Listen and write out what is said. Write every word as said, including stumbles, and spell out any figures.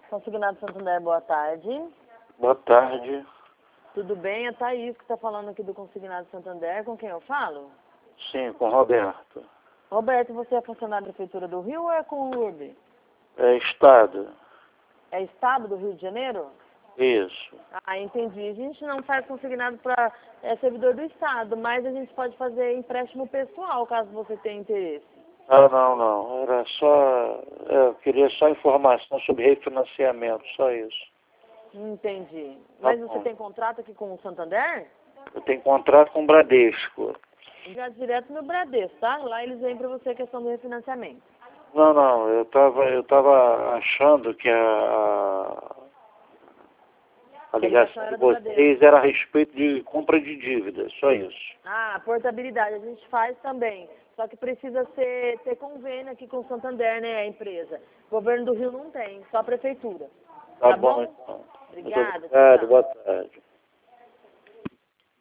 Consignado Santander, boa tarde. Boa tarde. Tudo bem? É Thaís que está falando aqui do Consignado Santander. Com quem eu falo? Sim, com Roberto. Roberto, você é funcionário da Prefeitura do Rio ou é com o U R B? É Estado. É Estado do Rio de Janeiro? Isso. Ah, entendi. A gente não faz consignado para é, servidor do Estado, mas a gente pode fazer empréstimo pessoal, caso você tenha interesse. Ah, não, não. Era só... Eu queria só informação sobre refinanciamento, só isso. Entendi. Tá Mas você bom. tem contrato aqui com o Santander? Eu tenho contrato com o Bradesco. Já direto no Bradesco, tá? Lá eles vêm para você a questão do refinanciamento. Não, não. Eu tava, eu tava achando que a, a Que a ligação ligação de era do vocês Bradesco. era a respeito de compra de dívida, só isso. Ah, portabilidade, a gente faz também. Só que precisa ser, ter convênio aqui com o Santander, né, a empresa. O governo do Rio não tem, só a prefeitura. Tá, Tá bom, bom? então. Muito Obrigada, tchau, obrigado, tchau. boa tarde.